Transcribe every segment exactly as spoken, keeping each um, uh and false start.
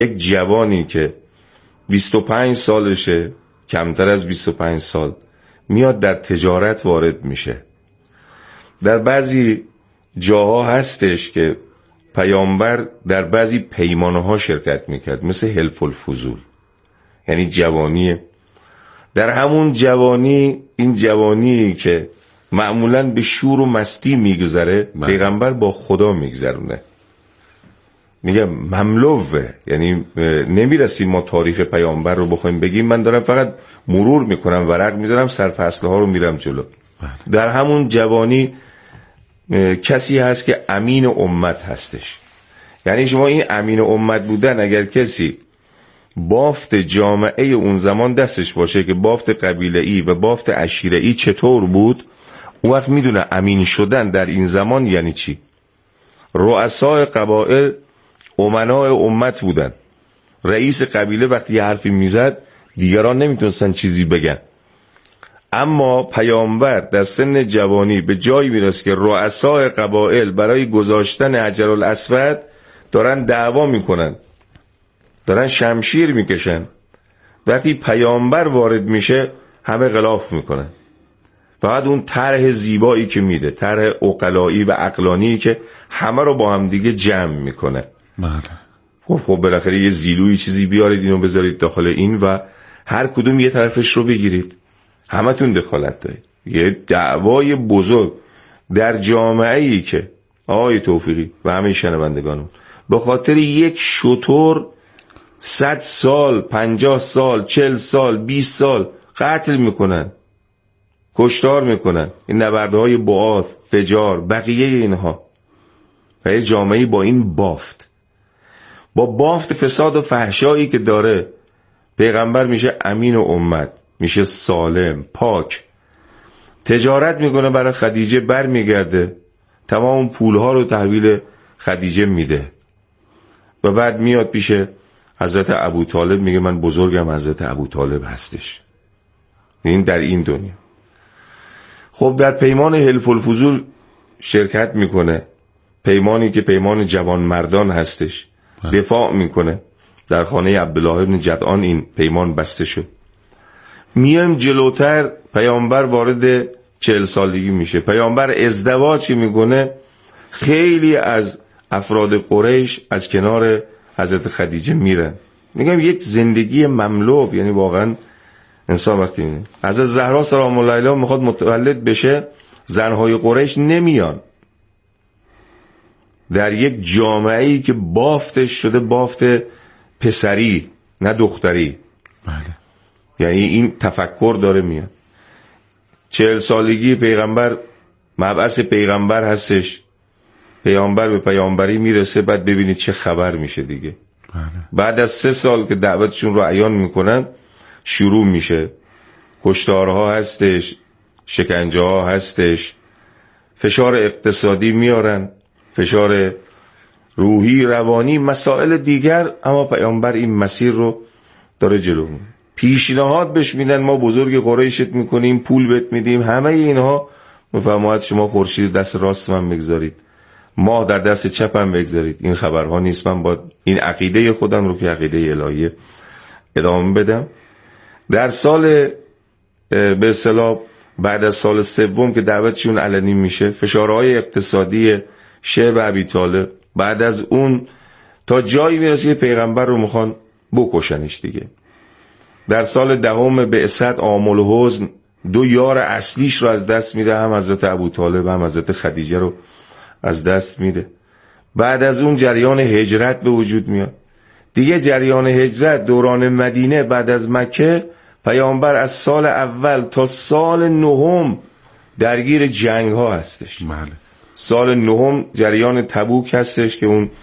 یک جوانی که بیست و پنج سالشه، کمتر از بیست و پنج سال، میاد در تجارت وارد میشه. در بعضی جاها هستش که پیامبر در بعضی پیمانه ها شرکت میکرد، مثل حلف الفضول، یعنی جوانیه. در همون جوانی، این جوانی که معمولاً به شور و مستی میگذره، پیغمبر با خدا میگذرونه. میگم مملوه، یعنی نمیرسیم ما تاریخ پیامبر رو بخوایم بگیم. من دارم فقط مرور میکنم، ورق میذارم، سرفصله ها رو میرم جلو. در همون جوانی کسی هست که امین امت هستش. یعنی شما این امین امت بودن، اگر کسی بافت جامعه اون زمان دستش باشه که بافت قبیله‌ای و بافت عشیره‌ای چطور بود، اون وقت میدونه امین شدن در این زمان یعنی چی. رؤسای قبایل امنای امت بودن. رئیس قبیله وقتی یه حرفی میزد دیگران نمیتونستن چیزی بگن. اما پیامبر در سن جوانی به جایی میرسه که رؤسای قبایل برای گذاشتن حجر الاسود دارن دعوا میکنن، دارن شمشیر میکشن. وقتی پیامبر وارد میشه همه غلاف میکنن. بعد اون طرح زیبایی که میده، طرح عقلایی و عقلانی که همه رو با هم دیگه جمع میکنه. بله. خب خب بالاخره یه زیلوی چیزی بیارید، اینو بذارید داخل این و هر کدوم یه طرفش رو بگیرید، همتون دخالت دارید. یه دعوای بزرگ در جامعه‌ای که آقای توفیقی و همه شنوندگانم به خاطر یک شتر صد سال، پنجاه سال، چل سال، بیست سال قتل میکنن، کشتار میکنن. این نبردهای بعاث، فجار، بقیه اینها. و یه جامعه با این بافت، با بافت فساد و فحشایی که داره، پیغمبر میشه امین و امت، میشه سالم، پاک. تجارت میکنه برای خدیجه، بر میگرده تمام پولها رو تحویل خدیجه میده و بعد میاد پیش حضرت ابوطالب، میگه من بزرگم حضرت ابوطالب هستش. این در این دنیا. خب در پیمان حلف الفضول شرکت میکنه، پیمانی که پیمان جوان مردان هستش. دفاع میکنه. در خانه عبدالله بن جدعان این پیمان بسته شد. میایم جلوتر، پیامبر وارد چهل سالگی میشه. پیامبر ازدواج که میکنه، خیلی از افراد قریش از کنار حضرت خدیجه میرن. میگم یک زندگی مملو، یعنی واقعا انسان وقتی میبینه حضرت زهرا سلام الله علیها میخواد متولد بشه، زنهای قریش نمیان. در یک جامعه‌ای که بافتش شده بافت پسری نه دختری. بله. یعنی این تفکر داره میاد. چهل سالگی پیغمبر مبعث پیغمبر هستش، پیامبر به پیامبری میرسه، بعد ببینید چه خبر میشه دیگه. بله. بعد از سه سال که دعوتشون رو عیان میکنن، شروع میشه. کشتارها هستش، شکنجه ها هستش، فشار اقتصادی میارن، فشار روحی، روانی، مسائل دیگر. اما پیامبر این مسیر رو داره جلو میره. پیشنهاد بهش میدن ما بزرگ قریشت میکنیم، پول بهت میدیم، همه اینها. مفرماید شما خورشید دست راست من بگذارید، ماه در دست چپم بگذارید. این خبرها نیست. من با این عقیده خودم رو که عقیده الهیه ادامه بدم. در سال به اصطلاح بعد از سال سوم که دعوتشون علنی میشه، فشارهای اقتصادی شعب ابی طالب، بعد از اون تا جایی میرسه پیغمبر رو میخوان بکشنش دیگه. در سال دهم بعثت عام الحزن دو یار اصلیش رو از دست میده، هم حضرت ابوطالب هم حضرت خدیجه رو از دست میده. بعد از اون جریان هجرت به وجود میاد دیگه. جریان هجرت دوران مدینه بعد از مکه، پیامبر از سال اول تا سال نهم درگیر جنگ ها هستش. بله. سال نهم جریان تبوک هستش که اون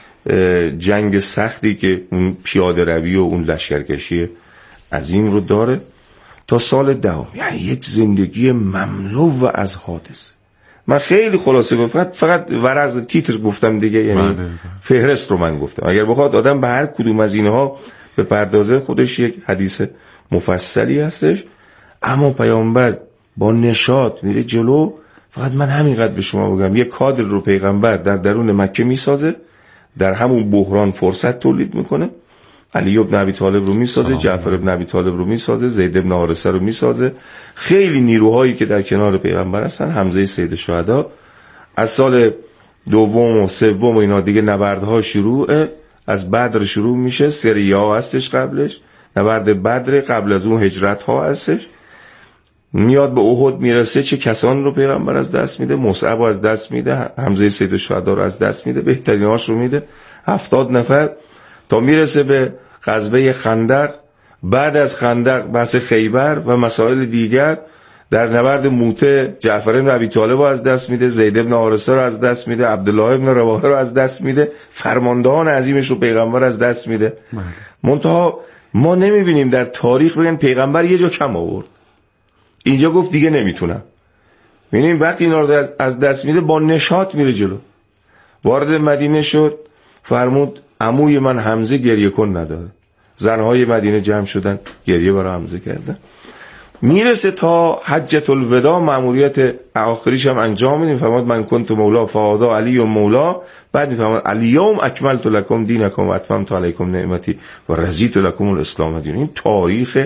جنگ سختی که اون پیاده روی و اون لشکرکشی عظیم رو داره تا سال دهم. یعنی یک زندگی مملو از حادثه. من خیلی خلاصه گفتم، فقط ورق تیتر گفتم دیگه، یعنی فهرست رو من گفتم. اگر بخواد آدم به هر کدوم از اینها به پردازه، خودش یک حدیث مفصلی هستش. اما پیامبر با نشاط میره جلو. فقط من همینقدر به شما بگم، یک کادر رو پیغمبر در درون مکه میسازه، در همون بحران فرصت تولید میکنه علی ابن ابی طالب رو میسازه، جعفر ابن ابی طالب رو میسازه، زید ابن حارثه رو میسازه. خیلی نیروهایی که در کنار پیغمبر هستن. حمزه سید الشهدا از سال دوم و سوم و اینا دیگه نبردها شروعه، از بدر شروع میشه، سریه ها هستش، قبلش نبرد بدر، قبل از اون هجرت ها هستش، میاد به احد میرسه. چه کسان رو پیغمبر از دست میده؟ مصعب رو از دست میده، حمزه سید الشهدا رو از دست میده، بهتریناش رو میده، هفتاد نفر، تا میرسه به غزوه خندق. بعد از خندق بحث خیبر و مسائل دیگر. در نبرد موته جعفر بن ابی طالب رو از دست میده، زید بن حارثه رو از دست میده، عبدالله بن رواحه رو از دست میده، فرماندهان عظیمش رو پیغمبر از دست میده. منتها ما نمیبینیم در تاریخ بگن پیغمبر یه جا کم آورد، اینجا گفت دیگه نمیتونم. ببینیم وقتی اینا رو از دست میده با نشاط میره جلو. وارد مدینه شد، فرمود عموی من حمزه گریه کن نداره. زنهای مدینه جمع شدن، گریه برای حمزه کردن. میرسه تا حجة الوداع، مأموریت آخریش هم انجام میدیم. فرمود من کنت مولا فهذا علی و مولا. بعد میفرماد الیوم اکملت لکم دینکم و اتممت علیکم نعمتی و رضیت لکم الاسلام دینا. این تاریخ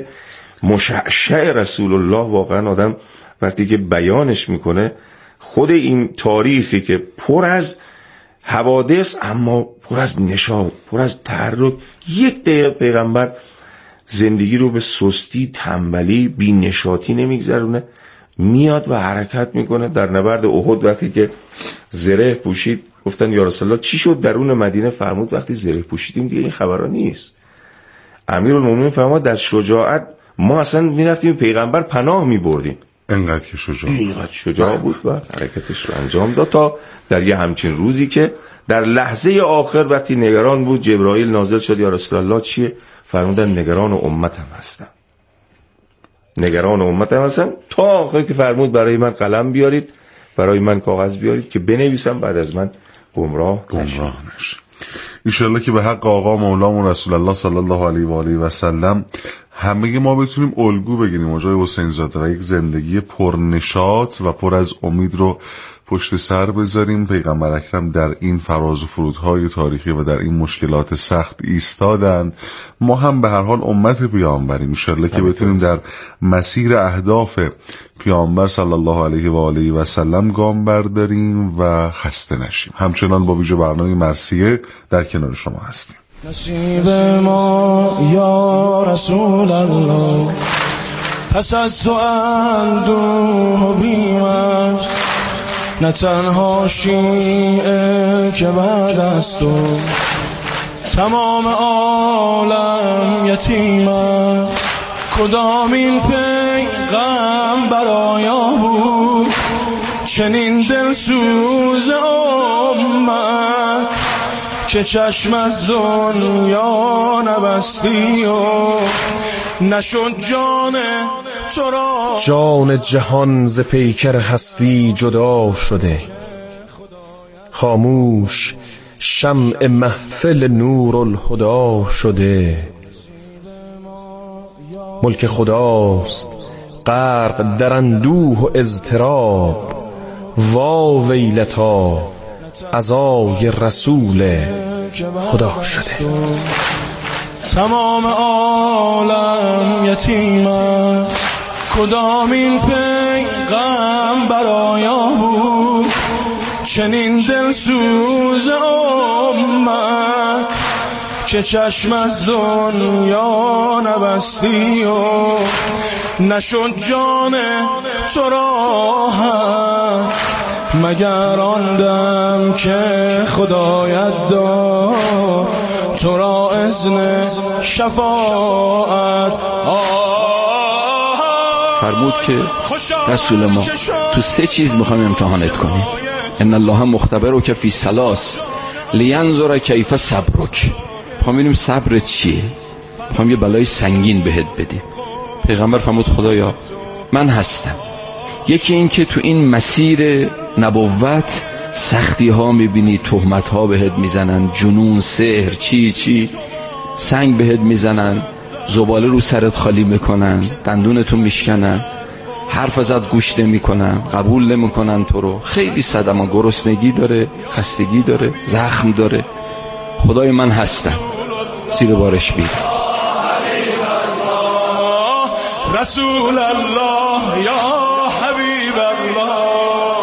مشعشع رسول الله واقعا آدم وقتی که بیانش میکنه، خود این تاریخی که پر از حوادث اما پر از نشاط، پر از تحرک، یک دقیقه پیغمبر زندگی رو به سستی، تنبلی، بی نشاطی نمیگذرونه، میاد و حرکت میکنه. در نبرد احد وقتی که زره پوشید، گفتن یا رسول الله چی شد درون مدینه؟ فرمود وقتی زره پوشیدیم دیگه این خبرها نیست. امیرالمومنین فرمود در شجاعت ما اصلا میرفتیم پیغمبر پناه میبردیم. انقدر که شجاع اینقدر شجاع بود و حرکتش رو انجام داد تا در یه همچین روزی که در لحظه آخر وقتی نگران بود، جبرائیل نازل شد یا رسول الله چیه؟ فرمودن نگران امتم هستم، نگران امتم هستم، تا آخر که فرمود برای من قلم بیارید، برای من کاغذ بیارید که بنویسم بعد از من گمراه گمراه نشه. انشالله که به حق آقا مولامون رسول الله صلی الله علیه و آله و سلم همه ما بتونیم الگو بگیریم آقای حسین زاده و یک زندگی پرنشاط و پر از امید رو پشت سر بذاریم. پیغمبر اکرم در این فراز و فرودهای تاریخی و در این مشکلات سخت ایستادند. ما هم به هر حال امت پیامبریم، انشالله که بتونیم در مسیر اهداف پیامبر صلی الله علیه و آله و سلم گام برداریم و خسته نشیم. همچنان با ویژه برنامه مرثیه در کنار شما هستیم. نصیب ما یا رسول الله، پس از تو اندوه و بیم است، نه تنها شیعه که بعد از تو تمام عالم یتیم است. کدام این پیغمبر آیا بود چنین دلسوز امت، که چشم از دنیا نبستی و نشد جان تو را. جان جهان ز پیکر هستی جدا شده، خاموش شمع محفل نور الهدی شده. ملک خداست غرق در اندوه و اضطراب، وا ویلتا عزای رسول خدا شده. تمام عالم یتیم است، کدام این پیغمبر آیا بود چنین دلسوز امت، که چشم از دنیا نبستی و نشد جان تو را هم، مگر آن دم که خدایت داد تو را اذن شفاعت. فرمود که رسول ما تو سه چیز میخوایم امتحانت کنیم. ان الله مختبرک فی ثلاث لینظر کیف صبرک. میخوام ببینیم صبر چیه، میخوام یه بلای سنگین بهت بدیم. پیغمبر فرمود خدایا من هستم. یکی این که تو این مسیر نبوت سختی ها میبینی، تهمت ها بهت میزنن، جنون، سحر، چی چی، سنگ بهت میزنن، زباله رو سرت خالی میکنن، دندونتو میشکنن، حرف ازت گوش نمیکنن، قبول نمیکنن تو رو، خیلی صدمه، گرسنگی داره، خستگی داره، زخم داره. خدای من هستم. زیر بارش بید. رسول الله یا حبیب الله.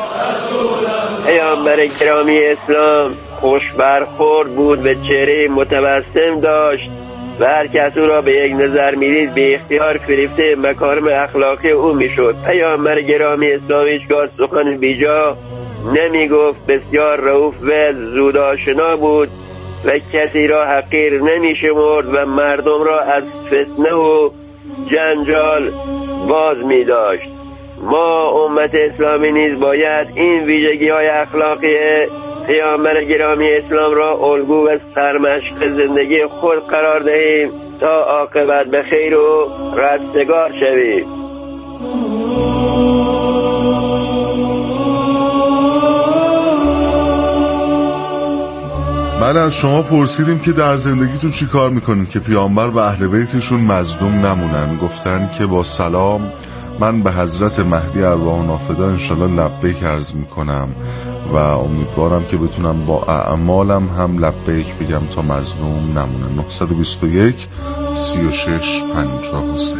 پیامبر گرامی اسلام خوش برخورد بود، به چهره متبسم داشت و هر کس او را به یک نظر می‌دید به اختیار فریفته مکارم اخلاقی او میشد. پیامبر گرامی اسلام هیچگاه سخن بیجا نمی گفت، بسیار رؤوف و زودآشنا بود و کسی را حقیر نمی شمرد و مردم را از فتنه و جنجال باز می داشت. ما امت اسلامی نیز باید این ویژگی های اخلاقی پیامبر گرامی اسلام را الگو و سرمشق زندگی خود قرار دهیم تا عاقبت به خیر و رستگار شویم. بله، از شما پرسیدیم که در زندگیتون چی کار میکنین که پیامبر و اهل بیتشون مظلوم نمونن. گفتن که با سلام، من به حضرت مهدی ارواح نافدا انشالله لبیک عرض میکنم و امیدوارم که بتونم با اعمالم هم لبیک بگم تا مظلوم نمونن. نه دو یک سی و شش پنجاه و سه.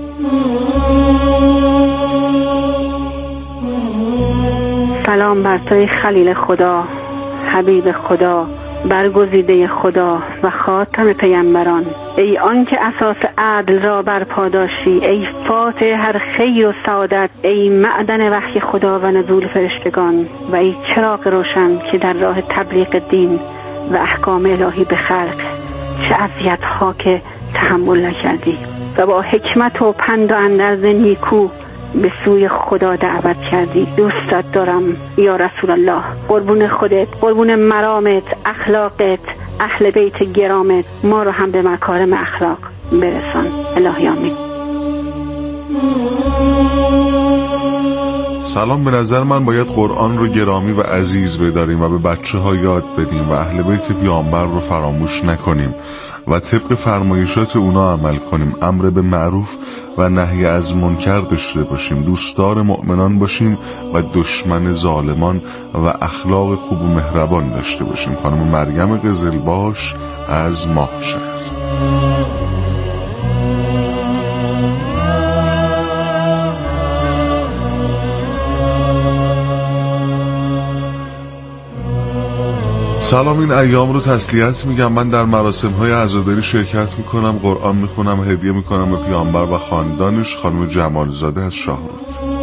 سلام بر توی خلیل خدا، حبیب خدا، برگزیده خدا و خاتم پیامبران. ای آن که اساس عدل را برپا داشتی، ای فاتح هر خیر و سعادت، ای معدن وحی خدا و نزول فرشتگان و ای چراغ روشن که در راه تبلیغ دین و احکام الهی به خلق چه اذیت ها که تحمل نکردی و با حکمت و پند و اندرز نیکو به سوی خدا دعوت کردی. دوستت دارم یا رسول الله. قربون خودت، قربون مرامت، اخلاقت، اهل بیت گرامت، ما رو هم به مکارم اخلاق برسان. الهی آمین. سلام، به نظر من باید قرآن رو گرامی و عزیز بداریم و به بچه ها یاد بدیم و اهل بیت پیامبر رو فراموش نکنیم و طبق فرمایشات اونا عمل کنیم. امر به معروف و نهی از منکر داشته باشیم، دوستدار مؤمنان باشیم و دشمن ظالمان و اخلاق خوب و مهربان داشته باشیم. خانم مریم قزلباش از ماهشهر. سلام، این ایام رو تسلیت میگم. من در مراسم های عزاداری شرکت میکنم، قرآن میخونم، هدیه میکنم به پیامبر و خاندانش. خانم جمالزاده از شاهرود.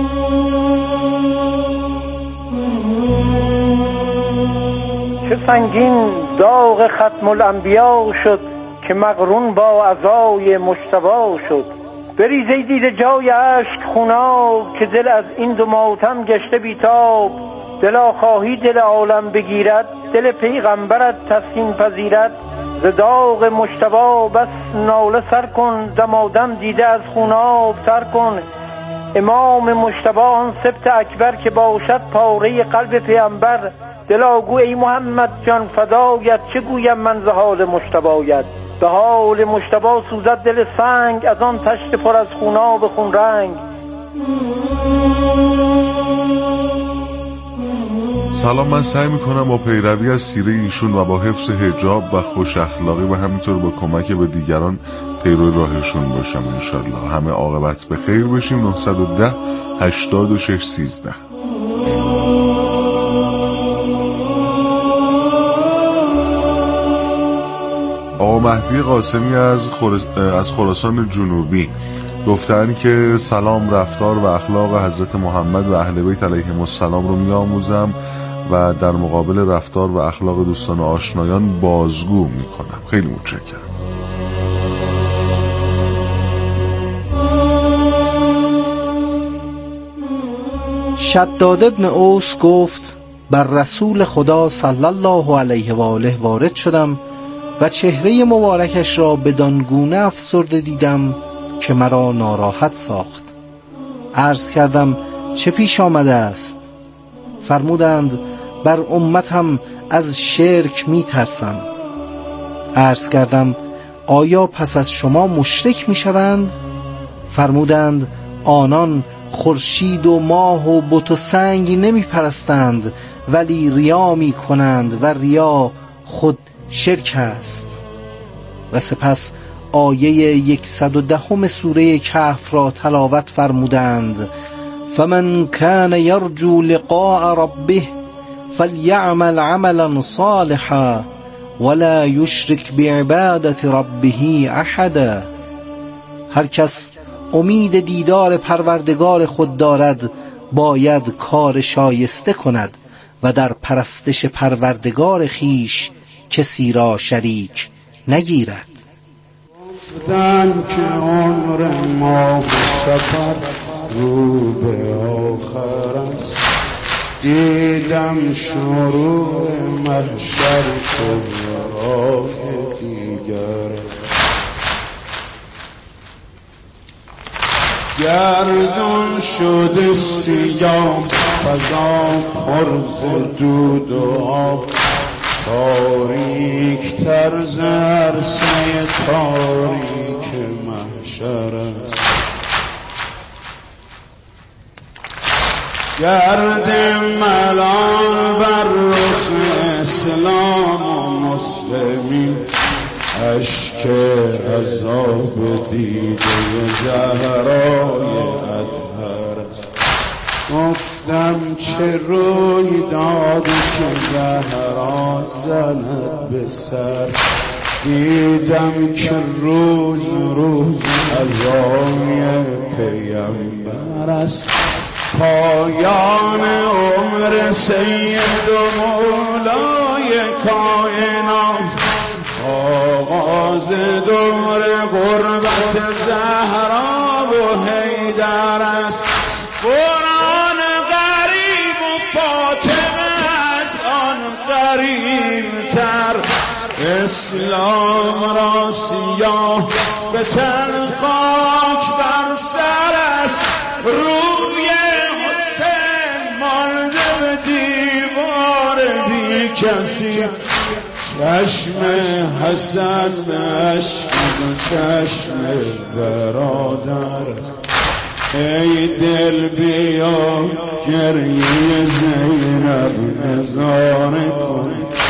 چه سنگین داغ ختم الانبیا شد که مقرون با عزای مجتبی شد. بریزی دیده جای اشک خوناب که دل از این دو ماتم گشته بیتاب. دلا خواهی دل عالم بگیرد، دل پیغمبرت تسکین پذیرد. ز داغ مجتبی بس ناله سر کن، دمادم دیده از خوناب تر کن. امام مجتبی آن سبط اکبر که باشد پاره قلب پیامبر. دلا گو ای محمد جان فدایت، چه گویم من ز حال مجتبیت. به حال مجتبی سوزد دل سنگ، از آن تشت پر از خوناب خون رنگ. سلام، من سعی میکنم با پیروی از سیره ایشون و با حفظ حجاب و خوش اخلاقی و همینطور با کمک به دیگران پیرو راهشون باشم انشالله. همه عاقبت به خیر بشیم. نه یک صفر هشتاد و شش سیزده. آقا مهدی قاسمی از, خورس... از خراسان جنوبی گفتن که سلام، رفتار و اخلاق حضرت محمد و اهل بیت علیهم السلام رو می‌آموزم و در مقابل رفتار و اخلاق دوستان و آشنایان بازگو میکنم. خیلی متشکرم. شداد ابن اوس گفت بر رسول خدا صلی الله علیه و آله وارد شدم و چهره مبارکش را بدان گونه افسرده دیدم که مرا ناراحت ساخت. عرض کردم چه پیش آمده است؟ فرمودند بر امتم از شرک می ترسم. عرض کردم آیا پس از شما مشرک می شوند؟ فرمودند آنان خورشید و ماه و بت و سنگ نمی پرستند ولی ریا می کنند و ریا خود شرک است. و سپس آیه یکصد و دهم سوره کهف را تلاوت فرمودند: فمن کان یرجو لقاء ربه فلیعمل عملا صالحا ولا یشرک بعبادت ربه احدا. هر کس امید دیدار پروردگار خود دارد باید کار شایسته کند و در پرستش پروردگار خیش کسی را شریک نگیرد. گفتن که عمر ما سفر رو به آخر است، دیدم شروع محشر کبرای دیگر. گردون شده سیاه، فضا پر ز دود و آب، تاریک تر ز عرصه تاریک محشر است. گرد ملال بر رخ اسلام و مسلمین، اشک عذاب دیده زهرای اطهر است. گفتم چه روی دادی که زهرا زند به سر، دیدم که روز روز عزای پیامبر است. پایان عمر سید و مولای کائنات، آغاز دور غربت زهرا و حیدر است. قرآن غریب و فاطمه از آن غریب تر، اسلام را سیاه به تن خاک بر سر است. روی حسین مانده به دیوار بی کسی، چشم حسن به عشق و چشم برادر. ای دل بیا گریه زینب نظاره کن،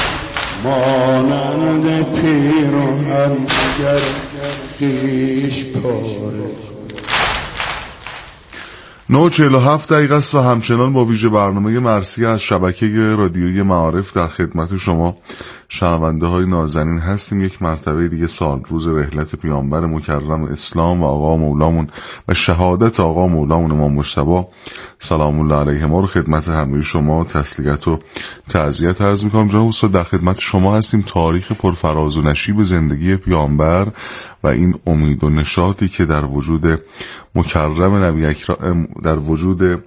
مانند پیر و همگر خیش پاره. نه و چهل و هفت دقیقه است و همچنان با ویژه برنامه مرسی از شبکه رادیویی معارف در خدمت شما شنونده های نازنین هستیم. یک مرتبه دیگه سال روز رحلت پیامبر مکرم اسلام و آقا مولامون و شهادت آقا مولامون امام مجتبی سلام الله علیه ما رو خدمت همه شما تسلیت و تعزیت عرض می‌کنم. جناب استاد در خدمت شما هستیم. تاریخ پرفراز و نشیب زندگی پیامبر و این امید و نشاطی که در وجود مکرم نبی اکرم، در وجود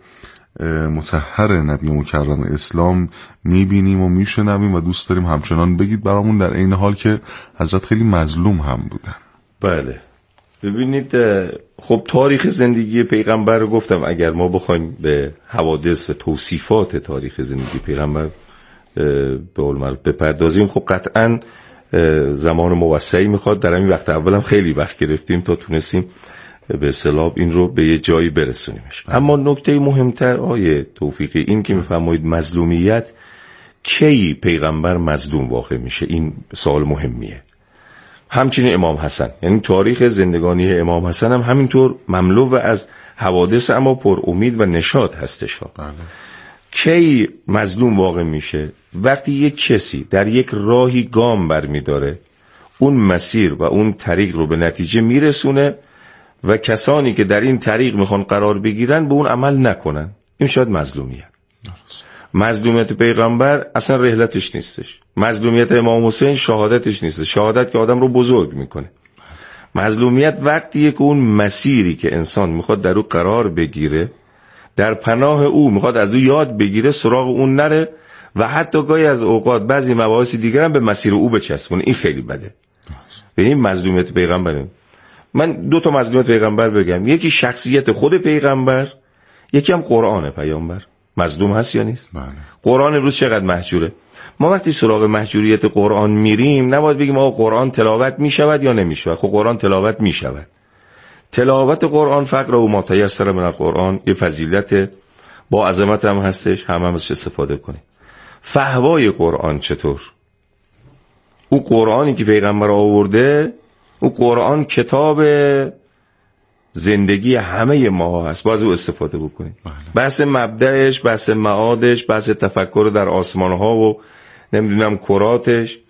مطهر نبی مکرم اسلام میبینیم و میشنویم و دوست داریم همچنان بگید برامون، در این حال که حضرت خیلی مظلوم هم بودن. بله ببینید، خب تاریخ زندگی پیغمبر رو گفتم، اگر ما بخوایم به حوادث و توصیفات تاریخ زندگی پیغمبر به قول معروف بپردازیم، خب قطعا زمان موسعی میخواد. در همین وقت اولم خیلی وقت گرفتیم تا تونستیم به اصطلاح این رو به یه جایی برسونیمش. اما نکته مهمتر آیه توفیقی این که میفرمایید مظلومیت، کی پیغمبر مظلوم واقع میشه؟ این سوال مهمیه. همچنین امام حسن، یعنی تاریخ زندگانی امام حسن هم همینطور مملو از حوادث اما پر امید و نشاط هستش ها. بله. کی مظلوم واقع میشه؟ وقتی یک کسی در یک راهی گام برمیداره، اون مسیر و اون طریق رو به نتیجه میرسونه و کسانی که در این طریق میخوان قرار بگیرن به اون عمل نکنن، این شاید مظلومیت. مظلومیت پیغمبر اصلا رحلتش نیستش. مظلومیت امام حسین شهادتش نیستش. شهادت که آدم رو بزرگ میکنه. مظلومیت وقتیه که اون مسیری که انسان میخواد در او قرار بگیره، در پناه او میخواد از او یاد بگیره، سراغ اون نره و حتی گاهی از اوقات بعضی مباحث دیگر هم به مسیر او بچسبونه. این خیلی بده. به این مظلومیت پیغمبره. من دو تا مظلومیت پیغمبر بگم، یکی شخصیت خود پیغمبر، یکی هم قرآن پیامبر. مظلوم هست یا نیست؟ بله. قرآن امروز چقدر محجوره. ما وقتی سراغ محجوریت قرآن میریم نباید بگیم آقا قرآن تلاوت میشود یا نمیشود. خب قرآن تلاوت میشود. تلاوت قرآن فقر و ما تیسر من القرآن یه فضیلت با عظمت هم هستش، هم هم ازش استفاده کنیم. فهوای قرآن چطور؟ او قرآنی که پیغمبر آورده او قرآن کتاب زندگی همه ما هست، باز او استفاده بکنید. بحث مبدأش، بحث معادش، بحث تفکر در آسمان ها و نمیدونم کراتش،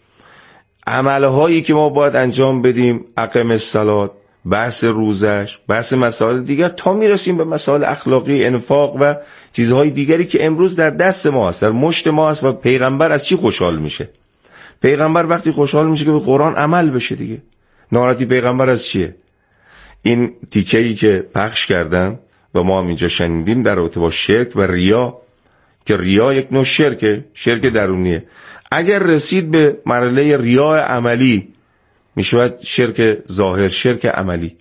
عملهایی که ما باید انجام بدیم، اقم الصلاة، بحث روزش، بحث مسائل دیگر، تا میرسیم به مسائل اخلاقی، انفاق و چیزهای دیگری که امروز در دست ما هست، در مشت ما هست. و پیغمبر از چی خوشحال میشه؟ پیغمبر وقتی خوشحال میشه که به قرآن عمل بشه دیگه. ناراحتی پیغمبر از چیه؟ این تیکه‌ای که پخش کردم و ما هم اینجا شنیدیم در رابطه با شرک و ریا، که ریا یک نوع شرکه، شرک درونیه. اگر رسید به مرحله ریا عملی، میشود شرک ظاهر، شرک عملی.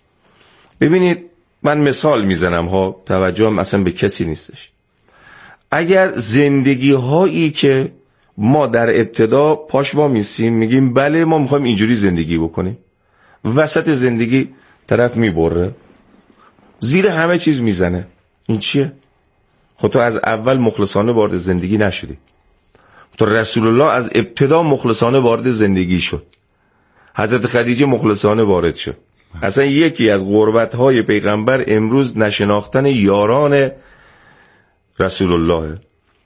ببینید من مثال میزنم ها، توجهم اصلا به کسی نیستش. اگر زندگی هایی که ما در ابتدا پاش ما میسیم میگیم بله ما میخوایم اینجوری زندگی بکنیم، وسط زندگی طرف میبره زیر همه چیز میزنه، این چیه؟ خب تو از اول مخلصانه وارد زندگی نشدی. تو رسول الله از ابتدا مخلصانه وارد زندگی شد، حضرت خدیجه مخلصانه وارد شد. اصلا یکی از غربت‌های پیغمبر امروز نشناختن یاران رسول الله.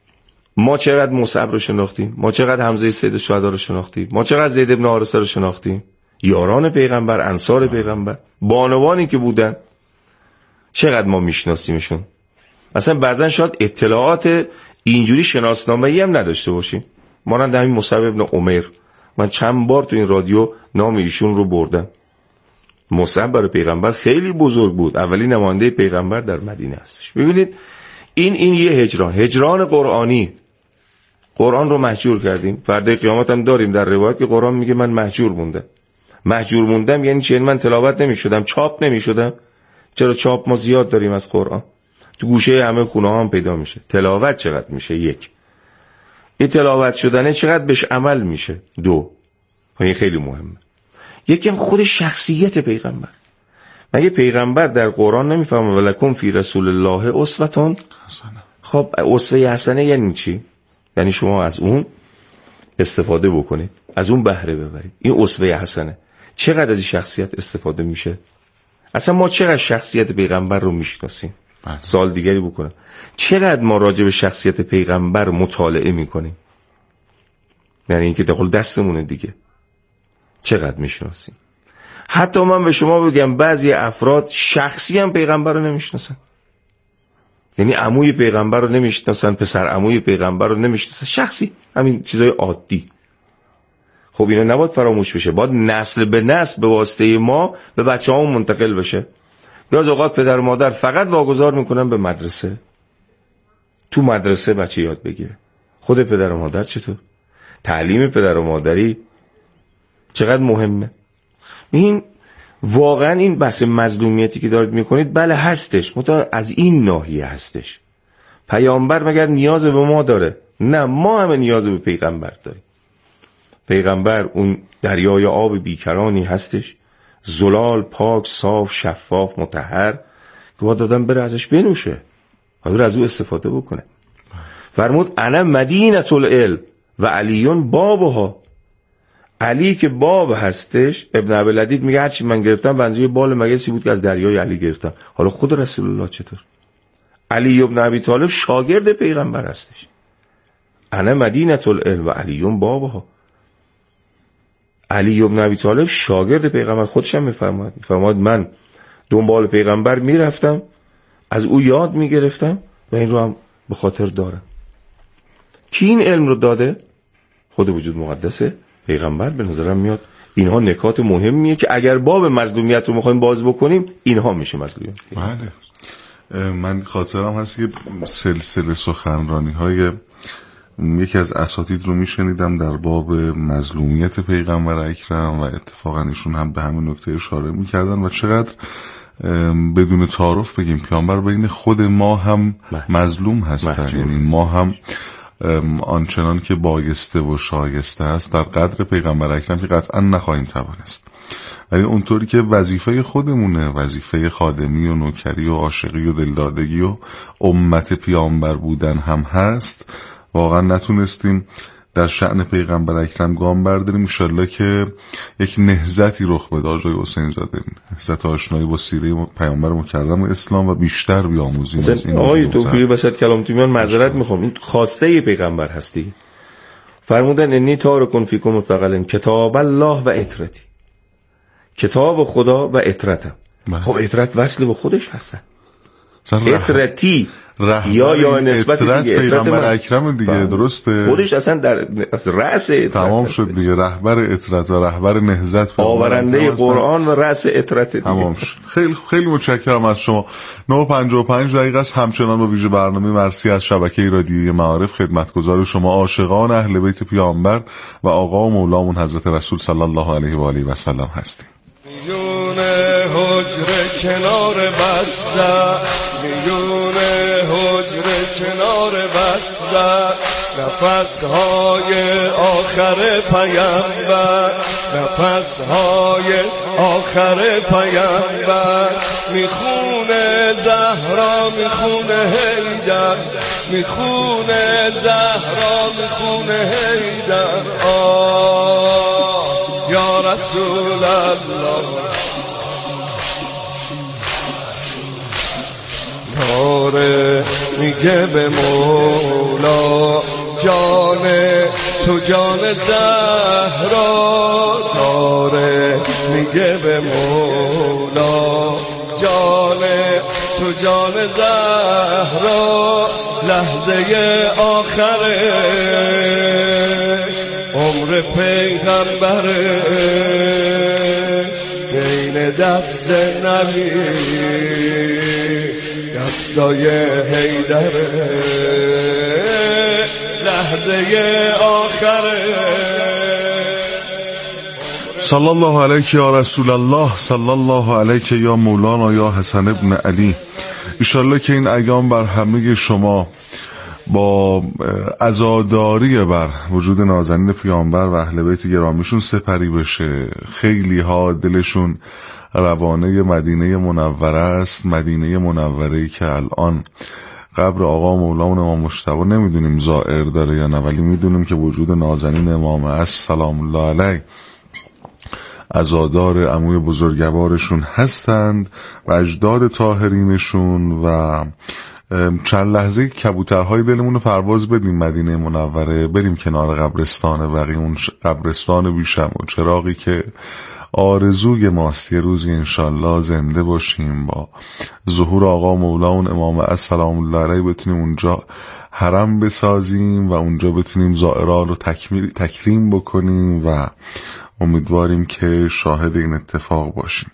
ما چقدر مصعب رو شناختیم، ما چقدر حمزه سید الشهدا رو شناختیم، ما چقدر زید بن حارثه رو شناختیم. یاران پیغمبر، انصار پیغمبر، بانوانی که بودن، چقدر ما میشناسیمشون. اصلا بعضن شاید اطلاعات اینجوری شناسنامه‌ای هم نداشته باشیم. مانند همین مصعب ابن عمیر، من چند بار تو این رادیو نام ایشون رو بردم. مصعب برای پیغمبر خیلی بزرگ بود، اولین نماینده پیغمبر در مدینه هستش. ببینید این این یه هجران، هجران قرآنی. قرآن رو مهجور کردیم. فردا قیامت هم داریم در روایت که قرآن میگه من مهجور موندم. مهجور موندم یعنی چی؟ من تلاوت نمی‌شدم، چاپ نمی‌شدم. چرا چاپ ما زیاد داریم از قرآن، تو گوشه همه خونه ها هم پیدا میشه. تلاوت چقدر میشه؟ یک. این تلاوت شدنه چقدر بهش عمل میشه؟ دو. این خیلی مهمه. یکی هم خود شخصیت پیغمبر. مگه پیغمبر در قرآن نمیفهمه ولکم فی رسول الله اسوه حسنه؟ خب اسوه حسنه یعنی چی؟ یعنی شما از اون استفاده بکنید، از اون بهره ببرید. این اسوه حسنه. چقدر از این شخصیت استفاده میشه؟ اصلا ما چقدر شخصیت پیغمبر رو میشناسیم؟ سال دیگری بکنم، چقدر ما راجع به شخصیت پیغمبر مطالعه میکنیم؟ یعنی اینکه داخل دستمونه دیگه. چقدر میشناسیم؟ حتی من به شما بگم بعضی افراد شخصی هم پیغمبر رو نمیشناسن. یعنی عموی پیغمبر رو نمیشناسن، پسر عموی پیغمبر رو نمیشناسن، شخصی، همین چیزای عادی. خب اینا نباید فراموش بشه، باید نسل به نسل به واسطه ما به بچه‌هامون منتقل بشه. یا از اوقات پدر و مادر فقط واگذار میکنن به مدرسه، تو مدرسه بچه یاد بگیره. خود پدر و مادر چطور؟ تعلیم پدر و مادری چقدر مهمه. این واقعا این بحث مظلومیتی که دارید میکنید بله هستش، متا از این ناحیه هستش. پیامبر مگر نیاز به ما داره؟ نه، ما همه نیاز به پیغمبر داریم. پیغمبر اون دریای آب بیکرانی هستش، زلال، پاک، صاف، شفاف، مطهر، که باید دادن بره ازش بنوشه، باید از او استفاده بکنه. فرمود انا مدینه العلم و علیون بابها. علی که باب هستش، ابن ابی‌لدید میگه هرچی من گرفتم بنزوی بال مگسی بود که از دریای علی گرفتم. حالا خود رسول الله چطور؟ علی ابن ابی طالب شاگرد پیغمبر هستش. انا مدینه العلم و علیون بابها. علی ابن ابی طالب شاگرد پیغمبر، خودش هم میفرماد میفرماد من دنبال پیغمبر میرفتم، از او یاد میگرفتم و این رو هم به خاطر دارم. کی این علم رو داده؟ خود وجود مقدسه پیغمبر. به نظرم میاد اینها نکات مهمیه که اگر باب مظلومیت رو میخوایم باز بکنیم اینها میشه مظلومیت. بله، من خاطرم هست که سلسله سخنرانی های یکی از اساتید رو میشنیدم در باب مظلومیت پیغمبر اکرم و اتفاقا ایشون هم به همین نکته اشاره میکردن و چقدر بدون تعارف بگیم پیامبر بین خود ما هم مظلوم هستن. یعنی ما هم آنچنان که بایسته و شایسته است در قدر پیغمبر اکرم که قطعا نخواهیم توانست، ولی اونطوری که وظیفه خودمونه، وظیفه خادمی و نوکری و عاشقی و دلدادگی و امت پیامبر بودن هم هست، واقعا نتونستیم در شأن پیغمبر اکرم گام برداریم. انشالله که یک نهضتی رخ بده آقای حسین زاده، نهضت آشنایی با سیره پیامبر مکرم اسلام و بیشتر بیاموزیم از این. آقای توفیقی وسط کلام میان معذرت میخوام، این خواسته پیغمبر هستی. فرمودن انی تارکن فیکم ثقلین کتاب الله و اطرتی، کتاب خدا و اطرتم. خب اطرت وصل به خودش هستن، اطرتی یا یا نسبت دیگه پیغمبر اکرم دیگه، درسته؟ خودش اصلا در رأس اطرت تمام شد دیگه، رهبر اطرت و رهبر نهضت، آورنده قرآن و رأس اطرت دیگه. تمام شد. خیلی خیلی متشکرم از شما. نه و پنجاه و پنج دقیقه است. همچنان با ویژه برنامه مرسی از شبکه رادیویی معارف خدمتگزار شما عاشقان اهل بیت پیامبر و آقا و مولامون حضرت رسول صلی الله علیه و آله و سلم هستیم. حجره کنار بسته، میون حجره کنار بسته، نفسهای آخر پیامبر، نفسهای آخر پیامبر، میخونه زهرا میخونه حیدر، میخونه زهرا میخونه حیدر. آه یا رسول الله، داره میگه به مولا جان تو جان زهرا، داره میگه به مولا جان تو جان زهرا، لحظه آخر عمر پیغمبره بین دست نبی دستای حیدره، لحظه آخره. صلی الله علیک یا رسول الله، صلی الله علیک یا مولانا یا حسن ابن علی. انشالله که این ایام بر همه شما با عزاداری بر وجود نازنین پیامبر و اهل بیت گرامیشون سپری بشه. خیلی ها دلشون روانه مدینه منوره است، مدینه منوره‌ای که الان قبر آقا مولامون امام مجتبی نمیدونیم زائر داره یا نه، ولی میدونیم که وجود نازنین امام است سلام الله علیه عزادار عموی بزرگوارشون هستند و اجداد طاهرینشون و چند لحظه کبوترهای دلمون رو پرواز بدیم مدینه منوره، بریم کنار قبرستان بقیه، اون قبرستان بیشم و چراغی که آرزوی ماست یه روزی انشالله زنده باشیم با ظهور آقا مولاون امام السلام الله علیه، بتونیم اونجا حرم بسازیم و اونجا بتونیم زائران رو تکریم بکنیم و امیدواریم که شاهد این اتفاق باشیم.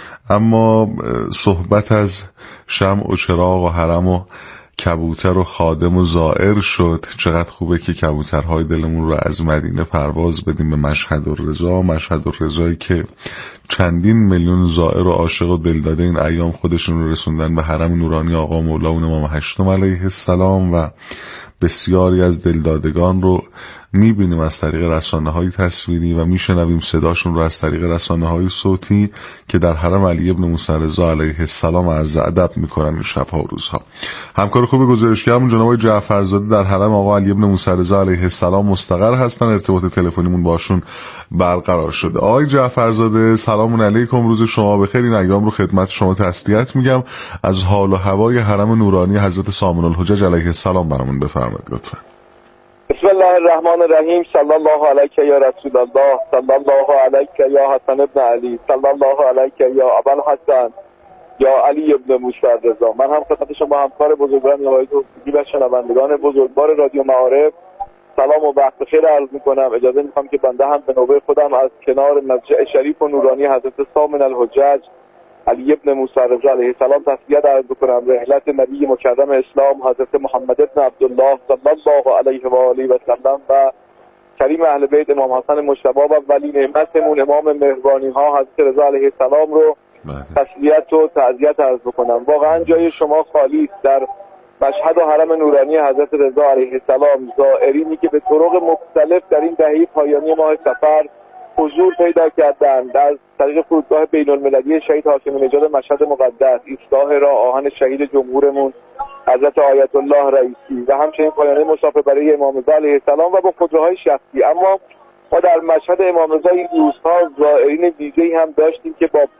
اما صحبت از شمع و چراغ و حرم و کبوتر و خادم و زائر شد. چقدر خوبه که کبوترهای دلمون رو از مدینه پرواز بدیم به مشهد الرضا، مشهد الرضایی که چندین میلیون زائر و عاشق و دلداده این ایام خودشون رو رسوندن به حرم نورانی آقا مولاون امام هشتم علیه السلام و بسیاری از دلدادگان رو میبینیم از طریق رسانه‌های تصویری و میشنویم صداشون رو از طریق رسانه‌های صوتی که در حرم علی ابن موسی رضا علیه السلام عرض ادب میکنن این شب‌ها و روزها. همکار خوب گزارشگرمون جناب جعفرزاده در حرم آقا علی ابن موسی رضا علیه السلام مستقر هستن، ارتباط تلفنیمون باشون برقرار شده. آقای جعفرزاده سلام علیکم، روز شما بخیر. این ایام رو خدمت شما تسلیت میگم. از حال و هوای حرم نورانی حضرت سامن الحجج علیه السلام برامون بفرمایید لطفا. بسم الله الرحمن الرحیم. صلی الله علیک یا رسول الله، صلی الله علیک یا حسن ابن علی، صلی الله علیک یا ابوالحسن یا علی ابن موسی رضا. من هم خدمت شما همکار بزرگوار آقای توفیقی و شنوندگان بزرگوار رادیو معارف سلام و وقت بخیر عرض میکنم. اجازه میخوام که بنده هم به نوبه خودم از کنار مسجد شریف و نورانی حضرت سامن الحجج علی ابن موسی رضا علیه السلام تسلیت عرض بکنم. رحلت نبی مکرم اسلام حضرت محمد ابن عبدالله صلی الله علیه و آله و سلم و کریم اهل بیت امام حسن مجتبی و ولی نعمتمون امام مهربانی ها حضرت رضا علیه السلام رو تسلیت و تعزیت عرض بکنم. واقعا جای شما خالی است در مشهد و حرم نورانی حضرت رضا علیه السلام. زائرینی که به طرق مختلف در این دهه پایانی ماه صفر حضور پیدا کردند از طریق فرودگاه بین المللی شهید حاکم نژاد مشهد مقدس، ایستگاه راه آهن شهید جمهورمون حضرت آیت الله رئیسی و همچنین پایانه مصافحه برای امام رضا علیه السلام و با خودروهای شخصی. اما ما در مشهد امام رضا این روزها زائرین ویژه‌ای هم داشتیم که با